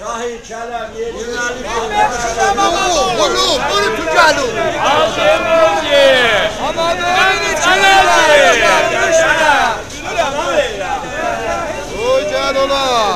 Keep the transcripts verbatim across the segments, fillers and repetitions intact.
Şahin Kələm yeri. Oğlum, bunu tutalım. Azim Ozi. Amanın Kələm. Oy can ola.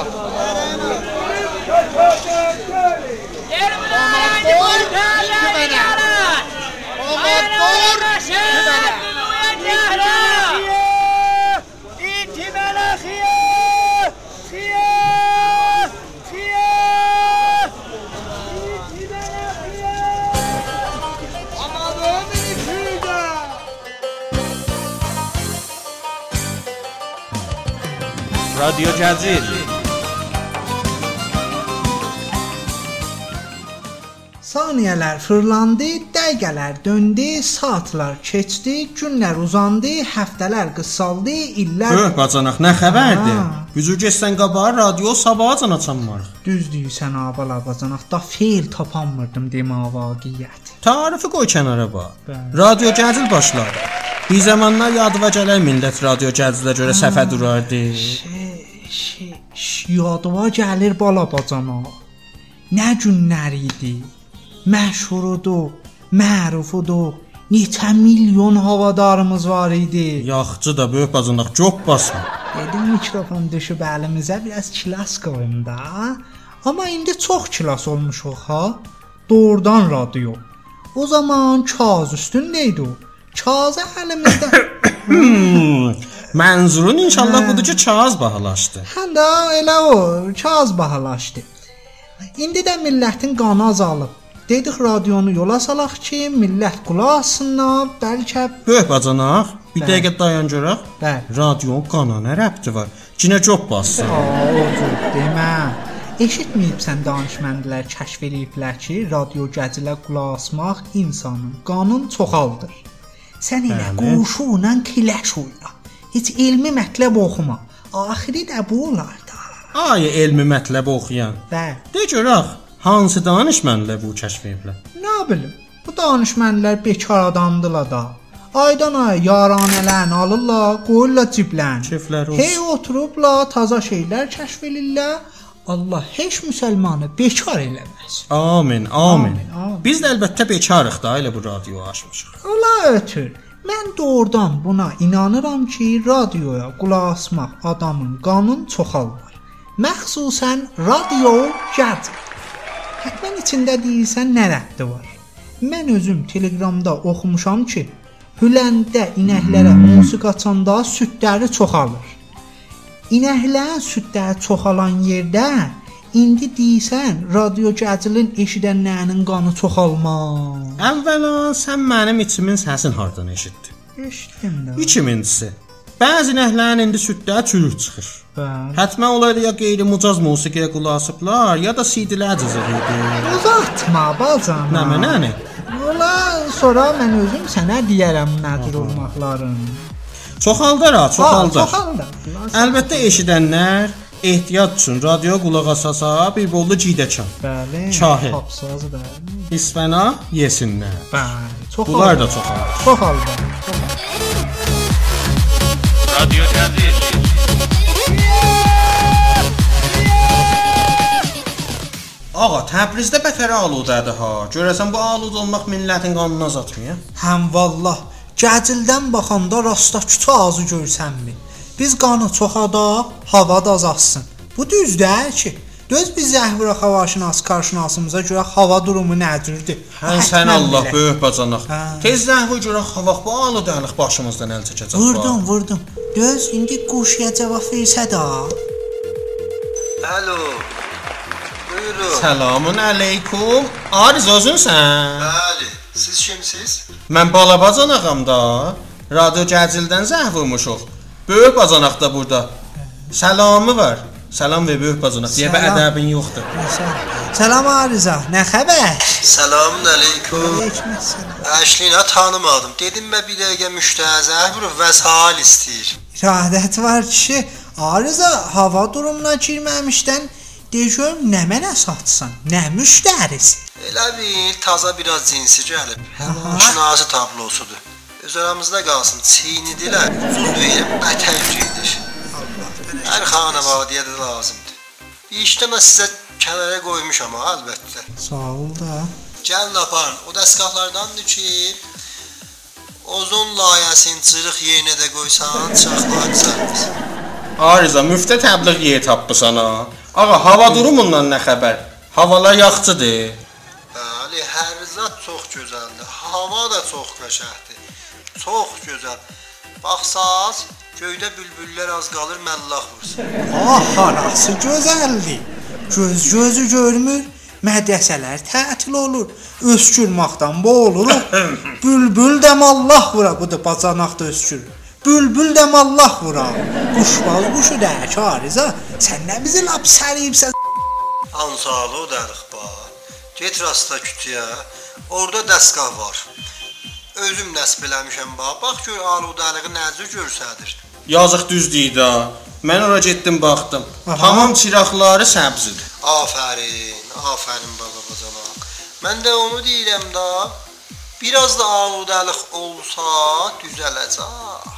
Radyo Cəzil. Saniyələr fırlandı, dəqiqələr döndü, saatlar keçdi, günlər uzandı, həftələr qısaldı, illər... Öh, bacanaq, nə xəbərdir? Gücü geçsən qabağa radio sabahacan açanmarıq. Düz deyirsən, abala bacanaq, da feil tapanmırdım demə vaqiyyət. Tarifi qoy kənara bax. Radio Cəzil başladı. Bir zamanlar yadıva gələr millət radio Cəzilə görə səfə durardı. Şey, şey, yadıva gəlir bala bacanaq. Nə günlər idi? Məşhurudur, mərufudur. Neçə milyon havadarımız var idi. Yaxçı da böyük bacanaq, çok basma. Dedim mikrofon düşüb əlimizə biraz kilas qoyun da. Amma indi çox kilas olmuşuq ha. Doğrudan radio. O zaman kağız üstündeydi o. Kağızı əlimizdə. Mənzurun inşallah budur ki, kağız bahalaşdı. Hə də elə o, kağız bahalaşdı. İndi də millətin qanı azalıb. Dedik radionu yola salaq ki, millət qulaq assınlar, bəlkə... Böyük bacanaq, bir Bəli. dəqiqə dayan görək. Bəli. Radionun qana nə rəbti var? Cinə çox bassın. Aa, odur, demə. Eşitməyibsən danışməndilər kəşf eləyiblər ki, radio Cəzilə qulaq asmaq insanın qanını çoxaldır. Sən elə quşu ilə kiləş oyna. Heç elmi mətləb oxuma. Axiri də bu olar da. Ay, elmi mətləb oxuyan. Bəli. De görək, hansı danışmənlə bu kəşf ediblər? Nə bilim, bu danışmənlər bekar adamdılar da. Aydan ay yaranələrini alırlar, qoyurlar ciblərini. Keflər olsun. Hey oturublar, taza şeylər kəşf eləyirlər. Allah heç müsəlmanı bekar eləməz. Amin, amin. Amin, amin. Biz də əlbəttə bekarıq da, elə bu radioyu açmışıq. Allah ötür. Mən doğrudan buna inanıram ki, radioya qulaq asmaq adamın qanını çoxaldır. Məxsusən radio Cəzil. Hətmən içində deyirsən nə rəbti var? Mən özüm Telegramda oxumuşam ki, Hüləndə inəklərə musiqi açanda südləri çoxalır. İnəklərin südləri çoxalan yerdə indi deyirsən radio Cəzilin eşidənlərinin qanı çoxalmaz. Əvvəla sən mənim içimin səsini hardan eşitdin? Eşitdim də. İkincisi, bəzi inəklərin indi südləri çürük çıxır. Bəli. Hətmən olaydı ya qeyri-mucaz musiqiyə qulaq asıblar, ya da C D-lər cızırdı. Uzatma bacana. Nə mənəni? Ola, sonra mən özüm sənə deyərəm nədir olmaqlarını. Çoxaldır ha, çoxaldır. Ha, çoxaldır. Əlbəttə eşidənlər ehtiyat üçün radioya qulaq asasa bir bollu ciydəkan. Bəli. Kahil. Tapsazı bəli. İsfəna yesinlər. Bəli. Çoxaldır. Bunlar da çoxaldır. Çoxaldır. Radio Cəzil. Ağa, Təbrizdə bətər aludədir ha. Görəsən bu alud olmaq millətin qanını azaltmıyor? Həm vallah, Cəzildən baxanda rasta küçə ağzı görsənmi? Biz qanı çoxadaq, hava da azalsın. Bu düzdür ki, göz biz zəhvira havaşınas qarşınasımıza görə hava durumu nədirdir? Hən sən Allah bilə. böyük bacanaq. Hə. Tez zəhvi görə hava bu aludəlik başımızdan əl çəkəcək. Vurdum, vurdum. Göz indi quşya cavab versə də. Alo. Buyurun. Selamun əleykum. Ariz özünsən? Bəli. Siz kimsiz? Mən bala bacanağam da. Radio Cəzildən zəh vurmuşuq. Böyük bacanaq da burada. Salamı var. Salam və böyük bacanaq. Deyə bir ədəbin yoxdur. Salam Ariza, nə xəbər? Selamun əleykum. Aleykümselam. Əşlinə tanımadım. Dedim mən bir dəqiqə müştəzə vurub vəsal istəyir. İradət var ki, Ariza hava durumuna girməmişdən de görüm nə mənə satsan, nə müştərisi. Elə bil taza biraz cinsi gəlib. Şinası tablosudur. Öz aramızda qalsın. Çiynidilər. Uzun deyirəm, bətər cüyüdür. Hər xanavadiyə də lazımdır. Bir işdə mən sizə kənara qoymuşam ha, əlbəttə. Sağ ol da. Gəlin aparın. O dəstgahlardandır ki, ozon layihəsinin cırıq yerinə də qoysan, çaxlar düzəlmir. Arıza, müftə təbliğ yer tapmısan ha. Ağa, hava durumundan nə xəbər? Havalar yaxçıdır. Bəli, hər zat çox gözəldir. Hava da çox qəşəngdir. Çox gözəl. Baxsaz, göydə bülbüllər az qalır məllah vursun. Ah, harası gözəldir. Göz gözü görmür, mədrəsələr tətil olur. Öskürməkdən boğuluruq. Bülbül də mallah vura, bu da bacanaq da öskürür. Bülbül də mallah vura. Quşbaz quşu da Arıza. Sən nə bizi lap səriyibsən? Ansalı o dərix bax. Get rasta kütüyə. Orada dəstgah var. Özüm nəsb eləmişəm bax. Bax gör aludəliği nəzir görsədir. Yazıq düzdür da. Mən ora getdim baxdım. Aha. Tamam çıraqları səbzidir. Afərin, afərin baba bacanaq. Mən də onu deyirəm da. Biraz da aludəlik olsa düzələcək.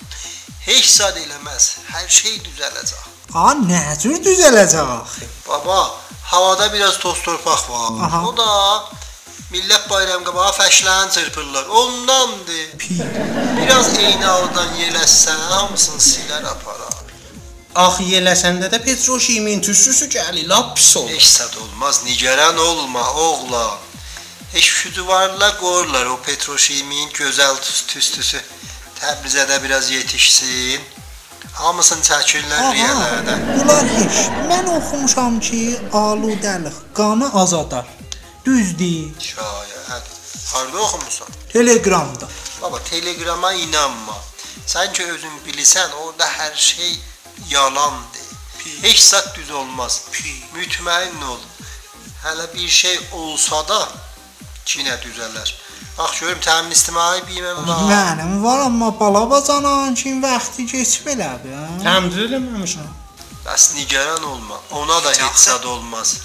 Heç zad eləməz. Hər şey düzələcək. Ha, necür düzələcək? Baba, havada biraz toz torpaq var. Aha. O da millət bayram qabağı fəşlən çırpırlar. Ondandır. Pi. Biraz eynaldan yeləsən, hamısını silər aparar. Ax yeləsəndə də petroşimin tüstüsü gəlir, lap pis olur. Heç zad olmaz, nigaran olma oğlan. Heç şüduvarla qoyurlar o petroşimin gözəl tüstüsü. Təbrizə də biraz yetişsin. Hamısını çəkirlər riyələrdən. Bunlar heç. Mən oxumuşam ki, aludəlik qanı azadar. Düzdür. Şayət. Harda oxumusan? Telegramda. Baba, telegrama inanma. Sən ki özün bilirsən, orada hər şey yalandır. Heç zat düz olmaz. Mütməin ol. Hələ bir şey olsa da yenə düzələr. Bax görüm təmin ictimai biməm var. Mənim var, amma bala bacanan kimi vaxtı keçib elədi. Təmdir eləməmişəm. Bəs nigaran olma. Ona da heç zad olmaz.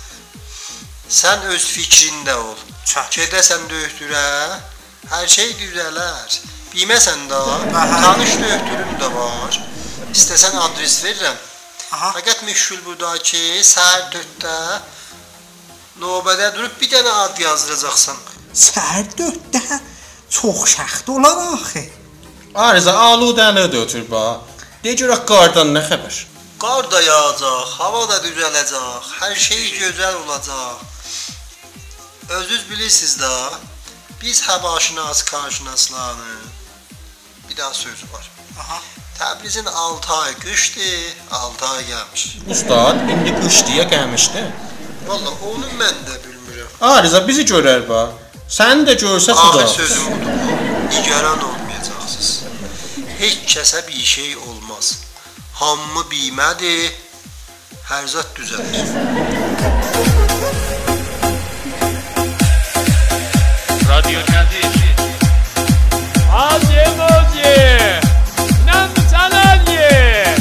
Sən öz fikrində ol. Gedəsən döktürə, hər şey düzələr. Bilməsən də, tanış döktürüm də var. İstəsən adres verirəm. Aha. Fəqət məşğul burada ki, səhər dörddə növbədə durub bir dənə ad yazdıracaqsan. Səhər dörddə çox şəxt olar axı. Arıza, aludəliyi də ötür bax. De görək qardan nə xəbər? Qar da yağacaq, hava da düzələcək, hər şey gözəl olacaq. Özünüz bilirsiniz də, biz həvaşinas, karşınaslarının bir daha sözü var. Aha. Təbrizin altı ay qışdır, altı ay gəlmiş. Ustad, indi qış deyə gəlmişdi. Valla onu mən də bilmirəm. Arıza, bizi görər bax. Sən də görsə xuda. Axır sözüm budur. Nigaran olmayacaqsınız. Heç kəsə bir şey olmaz. Hamı bilmədir, hər zat düzəlir. Radyo Gəzir. Azim Ozi. Nam Çalali.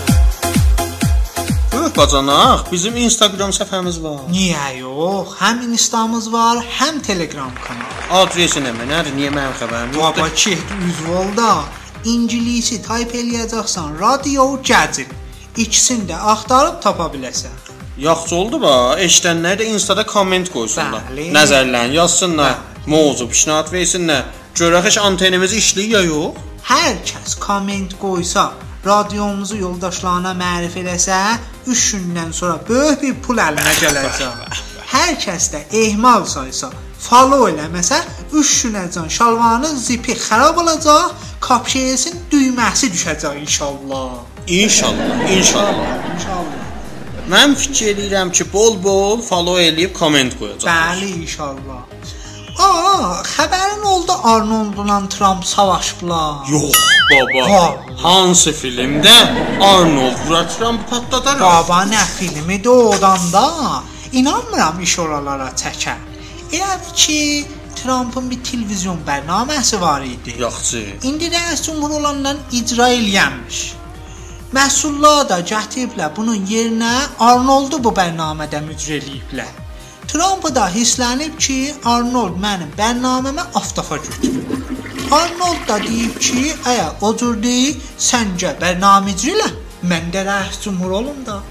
Öh bacanaq, bizim Instagram səhifəmiz var. Niyə yox? Həm Instamız var, həm Telegram kanalı. Adresi nə mənadır? Niyə mənim xəbərim yoxdur? Baba ki, üzvolda İngilisi tayp eləyəcəksən, Radio Gəzir. İkisini də axtarıb tapa biləsən. Yaxşı oldu bax. Eşidənlər də Instada komment qoysunlar. Bəli. Nəzərlərini yazsınlar. Mövzu pişnat versinlər. Görək heç antenimiz işləyir ya yox? Hər kəs komment qoysa, radiomuzu yoldaşlarına mərif eləsə, üç gündən sonra böyük bir pul əlinə gələcək. Hər kəs də ehmal saysa, follow eləməsə, üç günəcən şalvarının zipi xarab olacaq, kapşeyesin düyməsi düşəcək inşallah. İnşallah, inşallah. İnşallah. Mən fikir edirəm ki, bol-bol follow eləyib komment qoyacaq. Bəli, inşallah. Aa, xəbərin oldu Arnoldla Trump savaşıblar. Yox, baba. Ha. Hansı filmdə Arnold vura Trump patladar? Baba, nə filmidir odan da? İnanmıram iş oralara çəkər. Elədir ki, Trump'ın bir televizyon bərnaməsi var idi. Yaxşı. İndi rəis cümhur olandan icra eləyənmiş. Məhsullar da gətiriblər bunun yerinə Arnoldu bu bərnamədə mücra eləyiblər. Trump da hisslənib ki, Arnold mənim bərnaməmə aftafa götürüb. Arnold da deyib ki, əgər o cür deyil, səncə bərnamə icra elə, mən də rəis cümhur olum da.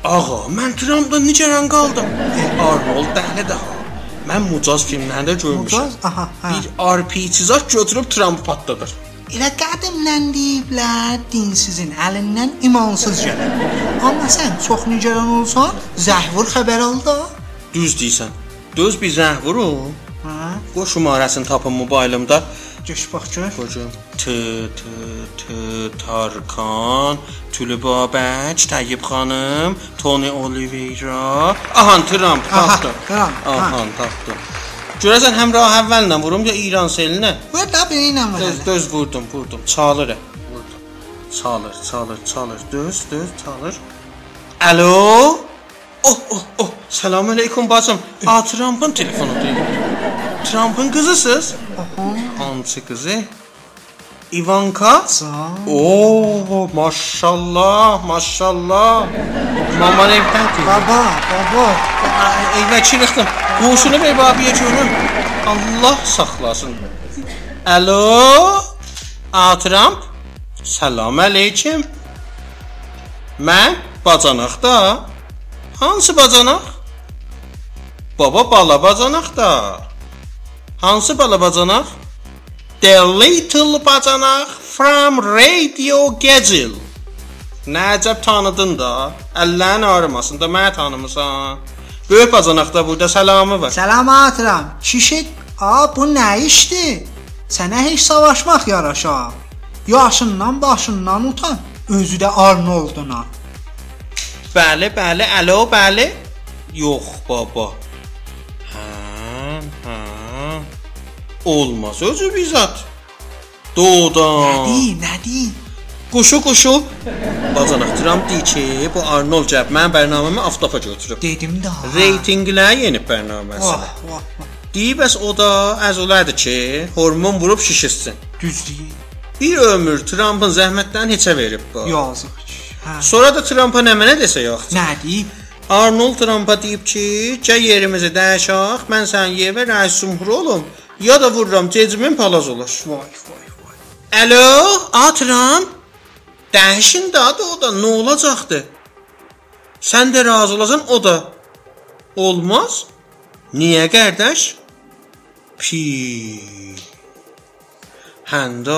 Ağa, mən Trumpdan necərən qaldım? Arnold dəhli daha. Mən Mucaz filmlərində görmüşəm. Mucaz, aha, hə. Bir R P G-cizak götürüb Trump patladır. Elə qədimdən deyiblər, dinsizin əlindən imansız gələr. Amma sən çox nigaran olsan, zəhvur xəbər al da. Düz deyirsən. Düz bir zəhvurum. Hə? Qoy şumarəsini tapım mobilimdə. Göş bax gör. Qoyacağım. T T T Tarkan, Tülübabək, Tayyib xanım, Tony Oliveira. Ahan Trump tapdı. Trump. Ahan tapdı. Görəsən həm rah əvvəllə vurum ya İran selinə? Vur da biriylə vur. Düz, düz vurdum, vurdum. Çalır. Vurdum. Çalır, çalır, çalır. Düz, düz, çalır. Alo? Oh, oh, oh. Salam aleyküm bacım. A, Trump'ın telefonu değil. Trump'ın kızısınız? Hansı kızı? Ivanka? Oo, maşallah, maşallah. Maman evdən deyil. Baba, baba. Evə çıxdım. Qoşunu ver babiyə görüm. Allah saxlasın. Alo? A, Trump? Salam aleyküm. Mən bacanaqda. Hansı bacanaq? Baba bala bacanaq da. Hansı bala bacanaq? The Little Bacanaq from Radio Gecil. Nəcəb tanıdın da. Əllərin ağrımasın da mənə tanımısan. Böyük bacanaqda burada səlamı var. Salam atıram. Şişik, a bu nə işdir? Sənə heç savaşmaq yaraşar. Yaşından başından utan. Özü də Arnolduna. Bəli, bəli, alo, bəli. Yox baba. Hə, hə. Olmaz özü bizzat. Doğudan. Nədir, nədir? Quşu, quşu. Bacanaq Trump deyir ki, bu Arnold cəb mən bərnaməmi aftafa götürüb. Dedim də. Reytinglər yenib bərnaməsinə. Vah, vah, vah. Deyir bəs o da əzələdir ki, hormon vurub şişirsin. Düzdür. Bir ömür Trump'ın zəhmətlərini heçə verib bu. Yazıq. Hə. Sonra da Trump'a nə mənə desə yox. Nədir? Arnold Trump'a deyib ki, gəl yerimizi dəyişək, mən sənin yerə rəis cümhur olum, ya da vururam cecimin palaz olur. Vay, vay, vay. Alo, a Trump? Dəyişin də adı o da, nə olacaqdı? Sən də razı olasan, o da. Olmaz? Niyə qardaş? Pi. Həndə.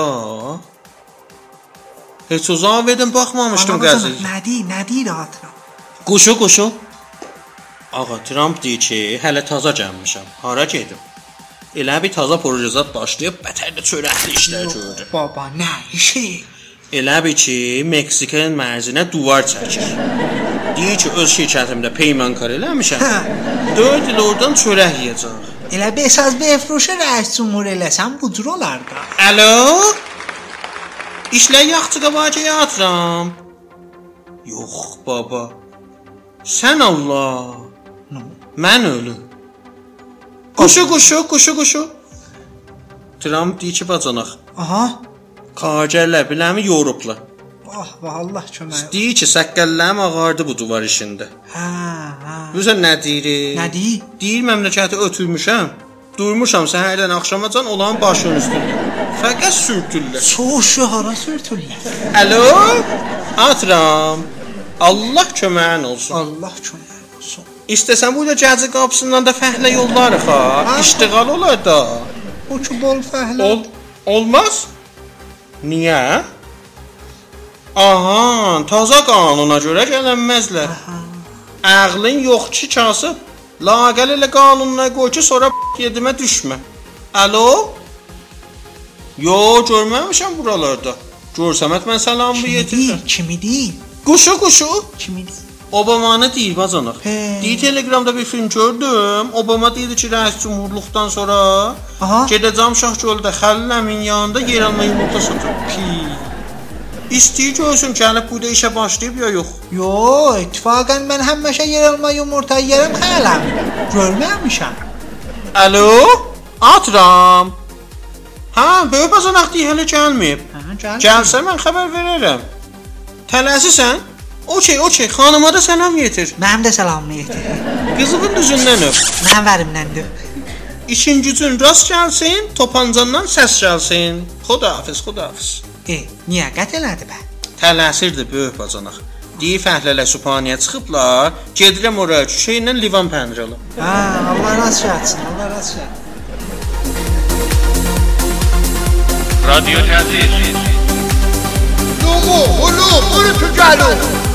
Heç o zaman verdim, baxmamışdım qəzil. Nədir, nədir atıram? Quşu, quşu. Ağa, Trump deyir ki, hələ taza gəlmişəm. Hara gedim? Elə bir taza projezat başlayıb, bətər də çörəkli işlər gördü. Baba, nə işi? Elə bir ki, Meksikanın mərzinə duvar çəkir. Deyir ki, öz şirkətimdə peymankar eləmişəm. dörd il oradan çörək yeyəcəm. Elə besaz befruşa rəis cümhur eləsən bu cür olar da. Alo? İşlər yaxçı qabacı yatıram. Yox baba. Sən Allah. No. Mən ölüm. Quşu, quşu, quşu, quşu. Trump deyir ki, bacanaq. Aha. Kacərlər biləmi yorublar. Vah, vah, Allah kömək. Deyir ki, səqqəllərim ağardı bu duvar işində. Hə, hə. Bilirsən nə deyir? Nə deyir? Deyir məmləkəti ötürmüşəm. Durmuşam səhərdən axşamacan olan başın üstündə. Fəqət sürtürlər. Soğuşu hara sürtürlər? Alo? Atram. Allah köməyin olsun. Allah kömək olsun. İstəsən burada Gəzi qapısından da fəhlə yollarıq ha. İştiqal olar da. O ki bol fəhlə. Ol olmaz? Niyə? Aha, taza qanuna görə gələnməzlər. Ağlın yox ki, kasıb. Laqəl elə qanununa qoy ki, sonra yedimə düşmə. Alo? Yo, görməmişəm buralarda. Görsəmət mən salamı yetirirəm. Kimi deyil? Quşu, quşu. Kimi deyil? Obama'nı deyil bacanaq. He. Deyir Telegramda bir film gördüm. Obama deyirdi ki, rəis cümhurluqdan sonra Aha. gedəcəm Şahgöldə Xəlləmin yanında yer alma yumurta satır. Pi. İstəyir görsün gəlib burada işə başlayıb ya yox. Yo, ittifaqən mən həmişə yer alma yumurta yerim xələm. Görməmişəm. Alo? Atram. Ha, böyük bacanaq deyir hələ gəlməyib. Hə, gəl. Gəlsə mən xəbər verərəm. Tələsisən? Okey, okey. Xanıma da salam yetir. Mənim də salamını yetir. Qızığın düzündən öp. Mənim vərimdəndir. İşin gücün rast gəlsin, topancandan səs gəlsin. Xudahafiz, xudahafiz. E, niyə qət elədi bə? Tələsirdi böyük bacanaq. Deyir fəhlələ sübhaniyə çıxıblar. Gedirəm ora şeylə livan pəndir alım. Hə, Allah razı olsun, Allah razı olsun. رادیو جدید لومو هلو برو تو جلو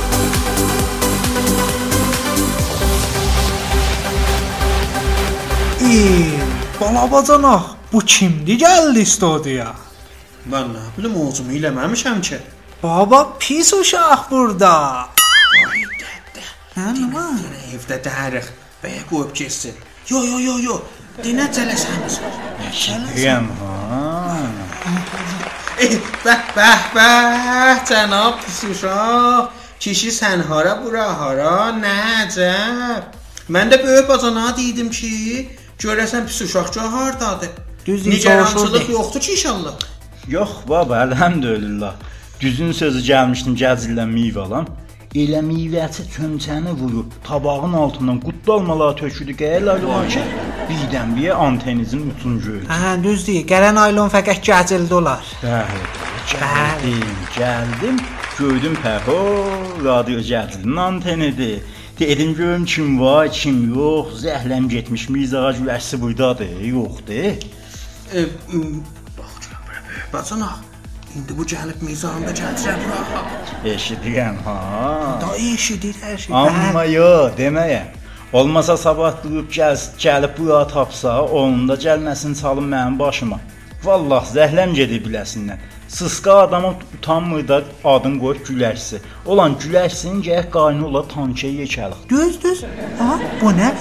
Ey, balabacanaq, bu kimdi gəldi studiyaya? Mən nə bilim oğuzumu eləməmişəm ki. Baba pis uşaq burada. Ay dədə. Hə, nə var? Evdə dəriq. Bəyə qoyub getsin. Yo yo yo yo. Dinə cələsəmiz. Deyəm ha. Eh, bəh bəh bəh cənab pis uşaq. Kişi sən hara bura hara nəcəb. Mən də böyük bacana dedim ki, görəsən pis uşaq hardadır. Düz Nigarançılıq yoxdur ki inşallah. Yox baba, elhamdülillah. Düzün sözü gəlmişdim gəzildən meyvə alam. Elə meyvəçi çömçəni vurub, tabağın altından qutdalmalar töküldü qəyələr var ki, birdən bir antenizin ucunu gördüm. Hə, düz deyir. Gələn aylon fəqət gəcildi olar. Bəli, gəldim, gəldim, gördüm pəho, radio gəzilinin antenidir. Dedim görüm kim var, kim yox, zəhləm getmiş, mizağa güləşsi buradadır, yoxdur. E, bax görəm bura böyük bacana. İndi bu gəlib mizanda gətirə bura. Eşidirəm ha. Da eşidir hər şey. Amma yo, deməyəm. Olmasa sabah durub gəl, gəlib bura tapsa, onun da gəlməsini çalın mənim başıma. Vallah zəhləm gedir biləsindən. Sısqa adamı utanmır da adın qoyub güləşsi. Olan güləşsin gəh qayını ola tankəyə yekəlik. Düz düz. Ha, bu nə?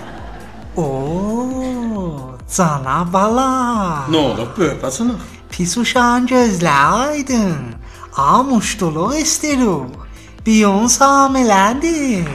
Oo, cana bala. Nə olub böyük bacana? Pis uşağın gözləri aydın. Amuşduluq istirik. Biyons hamilədir.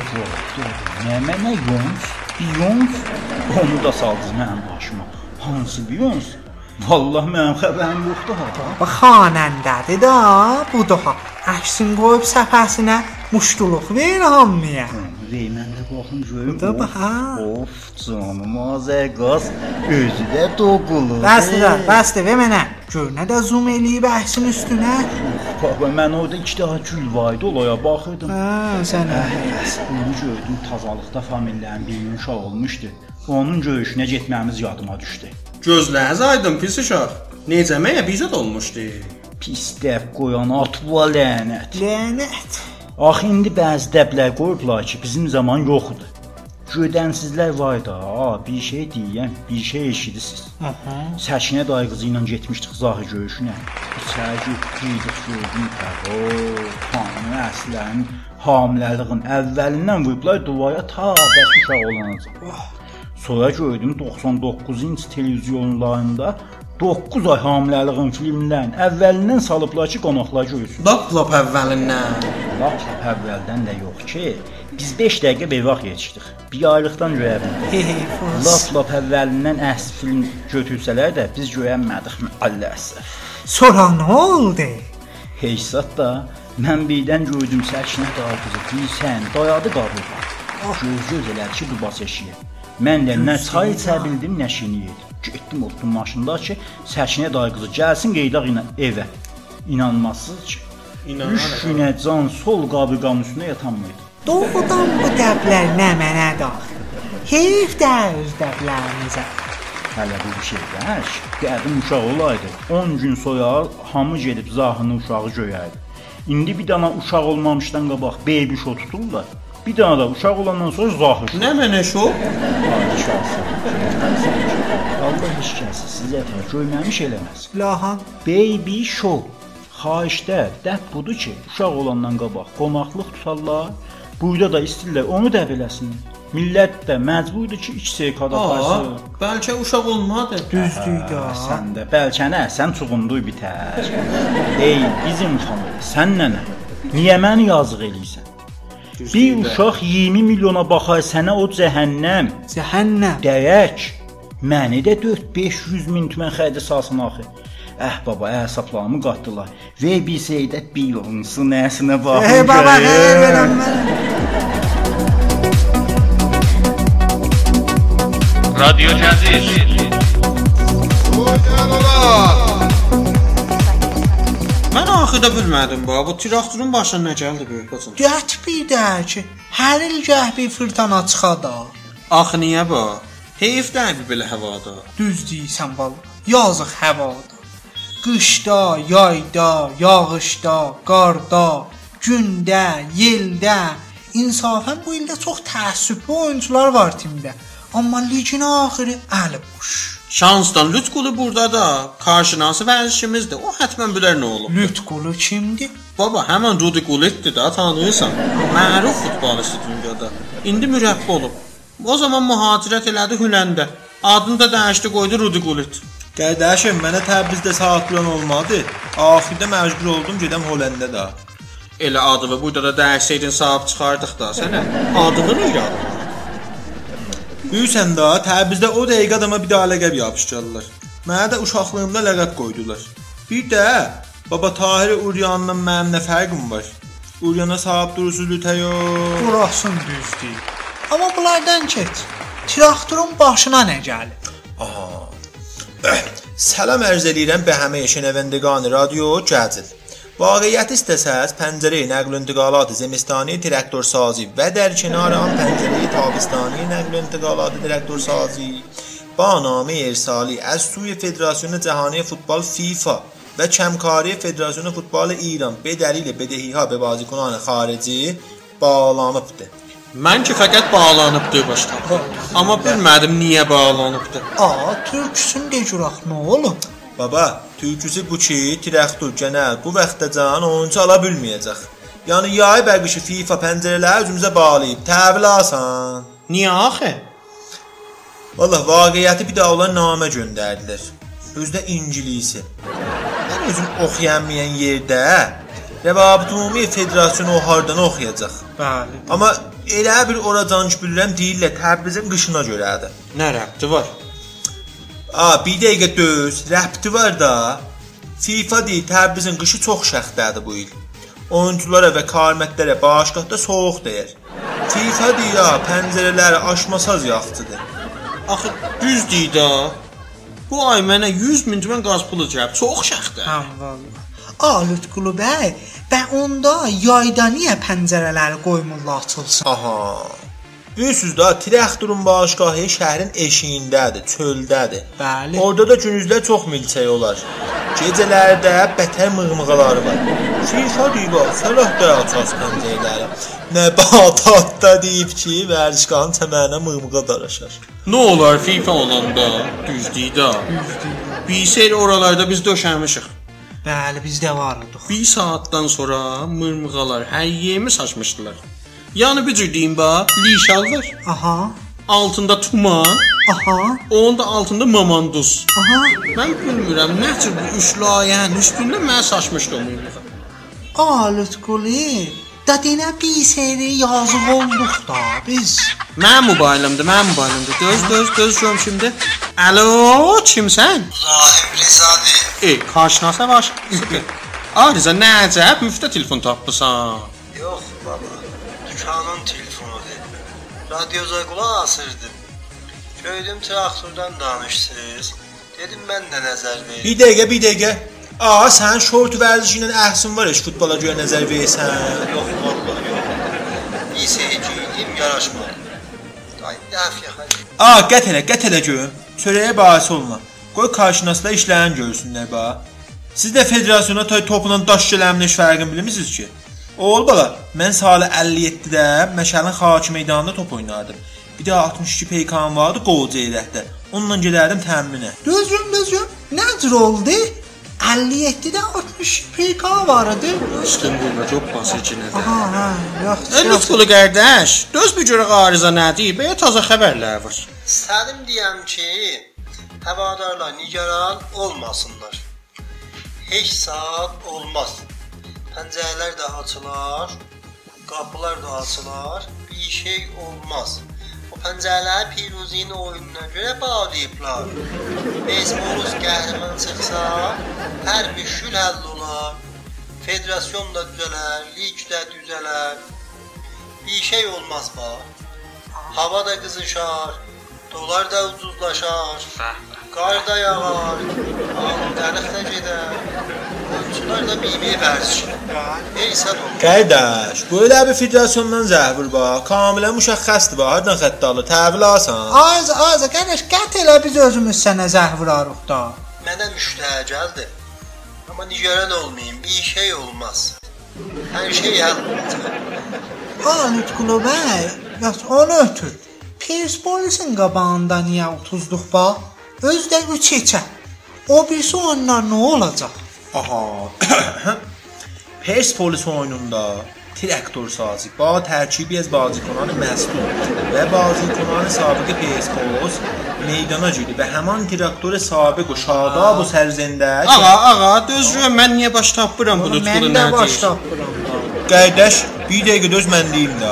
Nə mənə yons? Biyons? Onu da saldınız mənim başıma. Hansı biyons? Vallah mənim xəbərim yoxdur ha. Bu xanəndədir da, bu daha. Əksin qoyub səfəsinə muşduluq ver hamıya. Mən də baxın görüm. Da bax ha. Of, canım azəqaz, özü də doğulur. Bəsdir, bəsdir, ver mənə. Gör nə də zoom eləyib əksin üstünə. Baba, mən orada iki daha gül vardı, olaya baxırdım. Hə, sən Onu gördüm, tazalıqda familiyanın bir uşaq olmuşdu. Onun görüşünə getməyimiz yadıma düşdü. Gözləriniz aydın pis uşaq. Necə məyə bizə də olmuşdu? Pis dəb qoyan atva lənət. lənət. Axı indi bəzi dəblər qoyublar ki, bizim zaman yoxdur. Gödənsizlər var da, a, bir şey deyən, bir şey eşidirsiniz. Aha. Səkinə dayı qızı ilə getmişdik zahir görüşünə. İçəri getdik, gördüm o, xanım əslərin hamiləliğin əvvəlindən vurublar duvara ta bəs uşaq olanacaq. Sonra gördüm doxsan doqquz inç televizyonlarında doqquz ay hamiləliğin filmlərin əvvəlindən salıblar ki, qonaqlar görsün. Lap lap əvvəlindən. Lap lap əvvəldən də yox ki, biz beş dəqiqə bevaq yetişdik. Bir aylıqdan göyə bildik. Lap lap əvvəlindən əsl film götürsələr də biz görənmədik mi? Allah əsəf. Sonra nə oldu? Heysat da mən birdən gördüm Səkinə dayı qızı bilsən, dayadı qabığa. Göz-göz elər ki, dubas eşiyə. Mən də nə çay içə bildim, nə şini yedim. Getdim oturdum maşında ki, Səkinə dayı qızı gəlsin qeydaq ilə evə. İnanmazsınız ki, üç günə can sol qabıqanın üstünə yatanmaydı. Doğrudan bu dəblər nə mənə daxil. Heyf də öz dəblərimizə. Hələ bu bir şeylər, qədim uşaq olaydı, on gün sonra hamı gedib zahını uşağı göyərdi. İndi bir dana uşaq olmamışdan qabaq baby show tuturlar. Bir dana da uşaq olandan sonra zahir. Nə mənə şo? Allah heç kəsi sizə tər görməmiş eləməz. Lahan. Baby show. Xahişdə dəb budur ki, uşaq olandan qabaq qonaqlıq tutarlar. Burada da istəyirlər onu da beləsinlər. Millət də məcburdur ki, iki sertifikat aparsın. Bəlkə uşaq olmadı. Düzdür də. Sən də bəlkə nə, sən çuğunduy bitər. Ey bizim xanım, sən nənə? Niyə məni yazıq eləyirsən? Bir uşaq iyirmi milyona baxar sənə o cəhənnəm. Cəhənnəm. Dəyək. Məni də dörd beş yüz min tümən xərcə salsın axı. Əh baba, əsablarımı qatdılar. Və bir seyidət bir yolunsu nəsinə baxın. Ey baba, xeyr verəm mənə. رادیو جدید او جان ola Mən axı Axı da bilmədim ba. Bu traktorun başına nə gəldi böyük bacım? Get bir də ki, hər il gəh bir fırtına çıxada. Axı niyə ba? Heyf də belə havada. Düz deyirsən bala. Yazıq havada. Qışda, yayda, yağışda, qarda, gündə, yeldə. İnsafən bu ildə çox təəssüflü oyunçular var timdə. Amma ligin axırı əli boş. Şansdan Lütqulu burada da qarşınası vəzişimizdir. O həttəmən bilər nə olub. Lütqulu kimdir? Baba, həmən Rudi Gulletdir da, tanıyırsan. Məruf futbolist dünyada. İndi mürəbbi olub. O zaman mühacirət elədi Hüləndə. Adını da dəyişdi, qoydu Rudi Gullet. Qardaşım, mənə Təbrizdə saat plan olmadı. Axirdə məcbur oldum gedəm Hollandda da. Elə adı və burada da dəyişsəydin sahib çıxardıq da sənə. Adını yaradı. Büyüsən da, Təbrizdə o dəqiqə adama bir daha ləqəb yapışdırdılar. Mənə də uşaqlığımda ləqəb qoydular. Bir də baba Tahir Uryanla mənim nə fərqim var? Uryana sahib durusuz lütəyo. Burasın düz deyil. Amma bunlardan keç. Traktorun başına nə gəlir? Aha. Salam ərz edirəm bəhəmə şənəvəndəqan radio Cəzil. Vaqiyyət istəsəz pəncərə nəql intiqalat zemistani traktor sazi və dərkənar an pəncərə tabistani nəql intiqalat traktor sazi ba namə irsali az suy Federasyon Cəhani Futbol FIFA və Kəmkari Federasyon Futbol İran be dəlil bedəhiha be bazikunان xarici bağlanıbdı. Mən ki fəqət bağlanıbdı başqa. Amma bilmədim niyə bağlanıbdı. Aa, türküsün de cüraq nə olub? Baba, türküsü bu ki, traktor genel bu vaxtdacan oyuncu ala bilməyəcək. Yəni yay bəqişi FIFA pəncərələri özümüzə bağlayıb təhvil alsan. Niyə axı? Vallahi vaqiyyəti bir daha olan namə göndərdilər. Özdə ingilisi. Mən özüm oxuyanmayan yerdə Rəvabit Ümumi Federasiyonu o hardan oxuyacaq. Bəli. Amma elə bir oracan ki bilirəm deyirlər Təbrizin qışına görədir. Nə rəbti var? Aa, bir dəqiqə döz, rəbti var da. FIFA deyir, Təbrizin qışı çox şəxtədir bu il. Oyunculara və karmətlərə bağışqatda soğuq deyir. FIFA deyir, ha, pəncərələri aşmasaz yaxçıdır. Axı düz deyir da. Bu ay mənə yüz min tümən qaz pulu cəb. Çox şəxtdir. Hə, vallahi. Aa, Lütqulu bəy, bə onda yayda niyə pəncərələri qoymurlar açılsın? Aha. Bilirsiniz da, traktorun bağışqahı şəhərin eşiyindədir, çöldədir. Bəli. Orada da günüzlər çox milçək olar. Gecələrdə bətər mığmığaları var. FIFA deyib, səlah da aças pəncərələri. Nəbatatda deyib ki, vərzişqahın çəmənə mığmığa daraşar. Nə olar FIFA olanda? Düz deyir da. Bir seyr oralarda biz döşəmişik. Bəli, bizdə vardı. Bir saatdan sonra mırmığalar hər yerimi saçmışdılar. Yəni bir cür deyim ba, lişal var. Aha. Altında tuman. Aha. Onun da altında mamanduz. Aha. Mən bilmirəm, nə cür bu üçlayən üstündə mən saçmışdı o mırmığa. Aa, Lütqulu, da denə bir seri yazıq olduq da biz. Mən mobilimdə, mən mobilimdə. Göz, göz, göz görüm şimdi. Alo, kimsən? Rahim Rizadır. Ey, karşınasa var. Ah, Riza, nə əcəb, müftə telefon tapmısan. Yox baba, dükkanın telefonudur. Radyoza qulaq asırdım. Gördüm traktordan danışsınız. Dedim mən də nəzər verim. Bir dəqiqə, bir dəqiqə. Aa, sən şort vərzişi ilə əhsin var heç futbola görə nəzər versən. Yox, vallahi yox. Bir seyirciyim yaraşmadı. Ay, dəfiyə xəli. Aa, qət elə, qət elə görüm. Çörəyə bahis olma. Qoy qarşınasında işləyən görsünlər bax. Siz də federasyona toy topla daş gələmin heç fərqini bilmirsiniz ki? Oğul bala, mən salı əlli yeddidə Məşəlin Xaki meydanında top oynardım. Bir də altmış iki peykan vardı Qolcu Eyrəkdə. Onunla gedərdim təminə. Düzgün, düzgün. Nə cür oldu? əlli yeddidə altmış peyka vardı. İstanbulda çox basıcı nədir? Aha, ha, yaxşı. E, Lütfulu qardaş, döz bir görə arıza nədir? Bəyə taza xəbərlər var. Səlim deyəm ki, həvadarlar nigaran olmasınlar. Heç saat olmaz. Pəncərələr də açılar, qapılar da açılar, bir şey olmaz. O pəncərələri Piruzinin oyununa görə bağlayıblar. Bezmoruz qəhrəman çıxsa, hər müşkül həll olar. Federasyon da düzələr, lig də düzələr. Bir şey olmaz bax. Hava da qızışar, dolar da ucuzlaşar. Qar da yağar, dərəx də gedər. Oyunçular da bir-bir vərzişir. Ey sad olur. Qardaş, bu elə bir federasyondan zəhvur bax. Kamilən müşəxxəsdir bax. Hardan xətt alır? Təhvil alsan. Az, az, qardaş, qət elə biz özümüz sənə zəh vurarıq da. Mənə müştəh gəldi. Amma nigaran olmayın, bir şey olmaz. Hər şey həll olacaq. Ha, Nutqulu bəy, yas onu ötür. Perspolisin qabağında niyə otuzluq bax? Özdə üç heçə. O birisi onlar nə olacaq? Aha. Persepolis oyununda traktor sazı با ترکیبی از بازیکنان مصدوم و بازیکنان سابق پرسپولیس meydana girdi və həmin traktor sabiq o şadab o sərzəndə. Ağa, ağa, dözürəm, mən niyə baş tapıram bu Nutqulu Mən də baş deyir? tapıram. Qardaş, bir dəqiqə döz mən deyim də.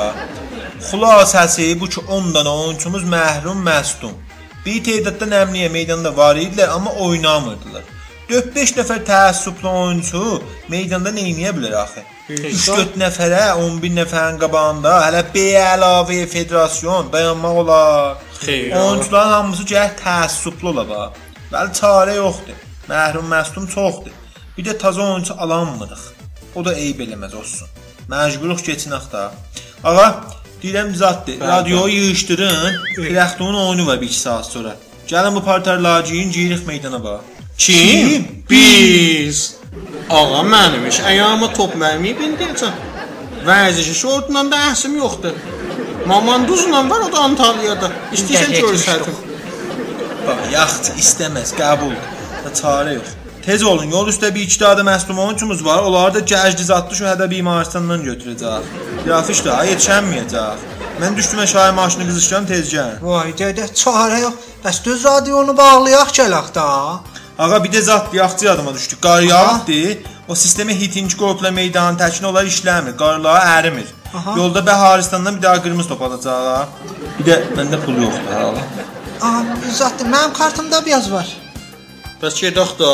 Xülasəsi bu ki on dənə oyunçumuz məhrum məsdum. Bir tədadda nəmliyə meydanda var idilər, amma oynamırdılar. dörd beş nəfər təəssüblü oyunçu meydanda nə edə bilər axı? üç dörd nəfərə on bir nəfərin qabağında hələ B əlavə federasyon dayanmaq olar. Xeyr. Oyunçuların hamısı gəl təəssüblü ola bax. Bəli çarə yoxdur. Məhrum məsdum çoxdur. Bir də təzə oyunçu alanmırıq. O da eyib eləməz olsun. Məcburuq keçinək də. Ağa, deyirəm zətdir. Radioyu yığışdırın. Traktorun oyunu var bir iki saat sonra. Gəlin bu parterları giyin, giyirik meydana bax. Kim? Biz. Ağa mənim iş, ayağıma top mərmiyib indirəcəm. Vəzici şortla da əhsim yoxdur. Mamanduzla var, o da Antalya'da. İstəyirsən görsədim. Bax, yaxçı istəməz, qəbul. Da çarə yox. Tez olun, yol üstə bir iki dağda məslum oyuncumuz var. Onları da gəcdi zatlı şu hədə bimarstandan götürəcək. Grafiş da yetişənməyəcək. Mən düşdüm şahı maşını qızışcan tez gəl. Vay dədə, çarə yox. Bəs düz radionu bağlayaq gələk da. Ağa bir də zat yaxçı adıma düşdük. Qar yağdı. O sistemə hitinci qopla meydanın təkin olar işləmir. Qarlar ərimir. Aha. Yolda Bəharistandan bir daha qırmızı top alacaq. Bir də məndə pul yoxdur hala. Aha, zətdir, mənim kartımda biraz var. Bəs gedək da.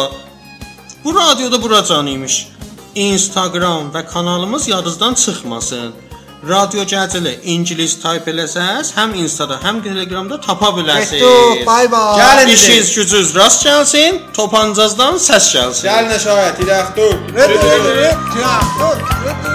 Bu radioda buracan imiş. Instagram və kanalımız yadınızdan çıxmasın. Radio Gəncəli ingilis tayp eləsəz, həm Instada, həm Telegramda tapa bilərsiniz. Getdik, bay bay. Gəlin İşiniz gücünüz rast gəlsin, topancazdan səs gəlsin. Gəlin şahid, traktor. Traktor, traktor.